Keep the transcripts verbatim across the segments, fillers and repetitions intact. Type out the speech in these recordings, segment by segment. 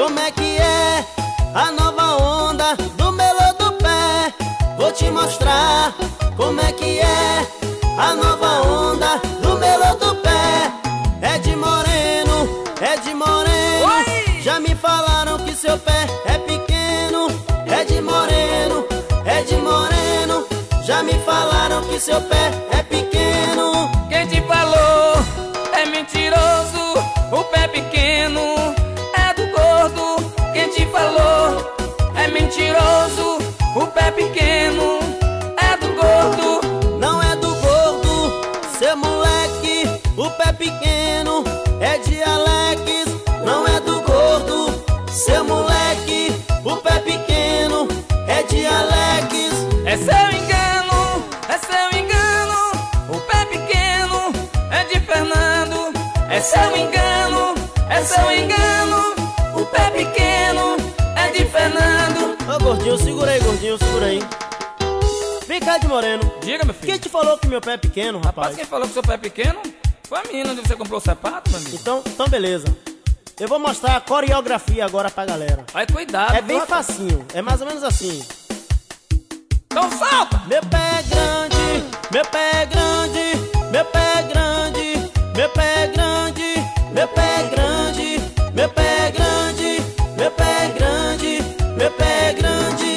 como é que é a nova onda do melô do pé. Vou te mostrar como é que é a nova onda do melô do pé. É de moreno, é de moreno. Oi! Já me falaram que seu pé é pequeno. É de moreno, é de moreno. Já me falaram que seu pé é pequeno. Quem te falou é mentiroso. O pé pequeno é do gordo. Quem te falou é mentiroso. O pé pequeno é do gordo. Não é do gordo, seu moleque. O pé pequeno é de Alex. Não é do gordo, seu moleque. O pé pequeno é de Alex. É seu engano, é seu engano. O pé pequeno é de Fernando. É seu engano, é seu engano. O pé pequeno é de Fernando. Ô gordinho, segura aí, gordinho, segura aí. Vem cá, de moreno. Diga, meu filho. Quem te falou que meu pé é pequeno, Rapaz, rapaz? quem falou que seu pé é pequeno foi a menina onde você comprou o sapato, meu amigo. Então, então beleza. Eu vou mostrar a coreografia agora pra galera. Vai, cuidado. É bem viu, rapaz? facinho, é mais ou menos assim. Então solta! Meu pé é grande, meu pé é grande, meu pé é grande, meu pé é grande, meu pé é grande, meu pé é grande, meu pé é grande, meu pé é grande.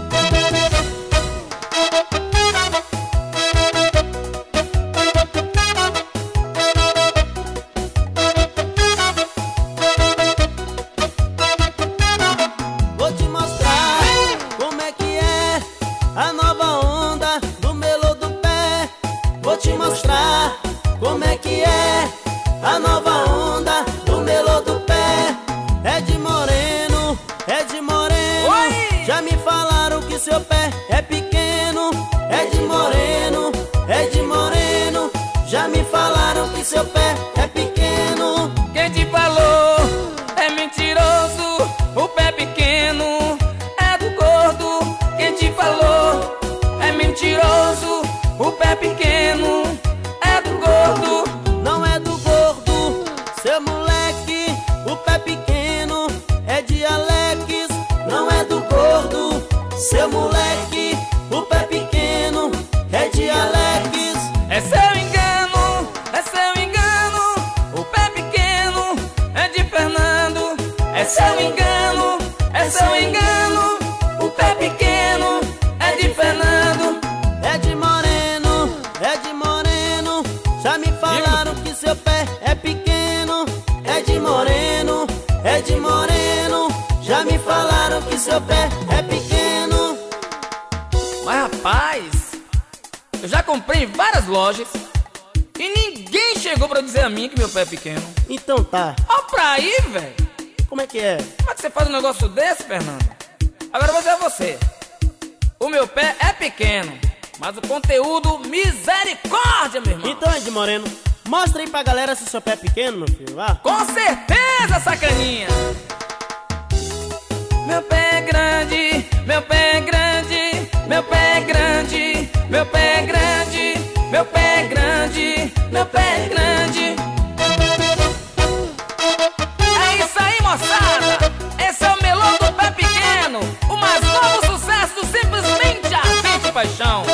Vou te mostrar como é que é a nova onda do melô do pé. Vou te mostrar como é que é a nova onda do melô do pé. É de moreno, é de moreno. Oi! Já me falaram que seu pé é pequeno. É de moreno, é de moreno. Já me falaram que seu pé é pequeno. Quem te falou é mentiroso. O pé pequeno é do gordo. Quem te falou é mentiroso. O pé pequeno é do gordo. Não é do gordo, seu moleque. O pé pequeno é de Alex. Não é do gordo, seu moleque. O pé pequeno é de Alex. É seu engano, é seu engano. O pé pequeno é de Fernando. É seu engano, é seu engano. O pé pequeno é de Fernando. É de moreno, é de moreno. Já me falaram que seu pé é pequeno. É de moreno, é de moreno. Já me falaram que seu pé é pequeno. Mas rapaz, eu já comprei em várias lojas e ninguém chegou pra dizer a mim que meu pé é pequeno. Então tá, Ó pra aí, velho. como é que é? Como é que você faz um negócio desse, Fernando? Agora eu vou dizer a você. O meu pé é pequeno, mas o conteúdo, misericórdia, meu irmão. Então é de moreno. Mostra aí pra galera se seu pé é pequeno, meu filho. Vá. Com certeza, sacaninha. Meu pé é grande, meu pé é grande, meu pé é grande, meu pé é grande, meu pé é grande, meu pé é grande. É isso aí, moçada. Esse é o melô do pé pequeno, o mais novo sucesso do Simplesmente Ardente Paixão.